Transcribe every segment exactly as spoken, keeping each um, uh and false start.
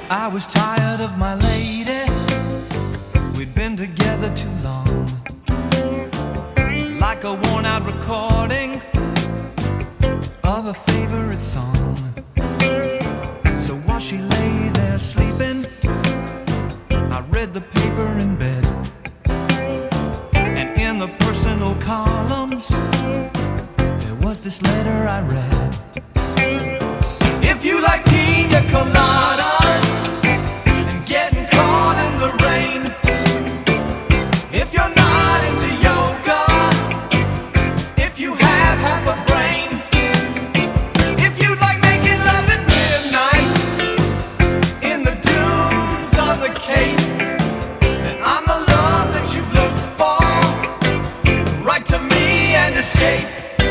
I was tired of my lady. We'd been together too long, like a worn-out recording of a favorite song. So while she lay there sleeping, I read the paper in bed, and in the personal columns there was this letter I read. If you like pina coladas and getting caught in the rain, if you're not into yoga, if you have half a brain, if you like making love at midnight in the dunes on the Cape, then I'm the love that you've looked for. Write to me and escape.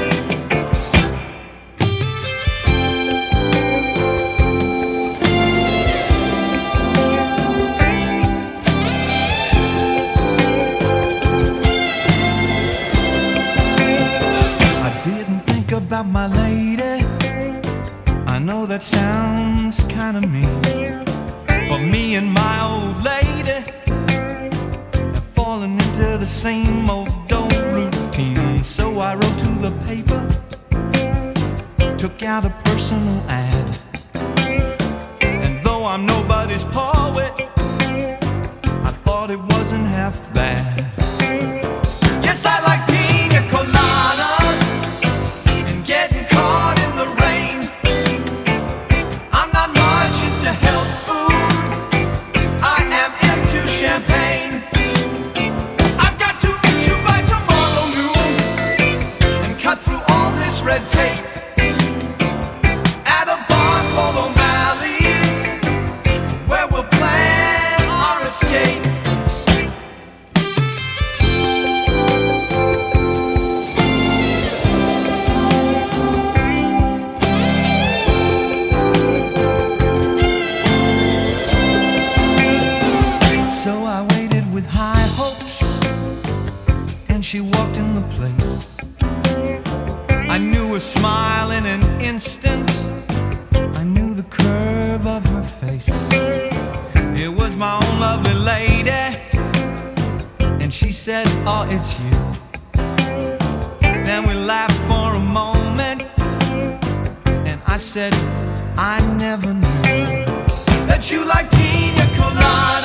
About my lady, I know that sounds kinda mean, but me and my old lady have fallen into the same old old routine. So I wrote to the paper, took out a personal ad, and though I'm nobody's poet, I thought it wasn't half bad. Yes, I like pina coladas, red tape at a bar called O'Malley's, where we'll plan our escape. So I waited with high hopes, and she walked in the place. I knew her smile in an instant, I knew the curve of her face. It was my own lovely lady, and she said, oh, it's you. Then we laughed for a moment, and I said, I never knew that you like pina colada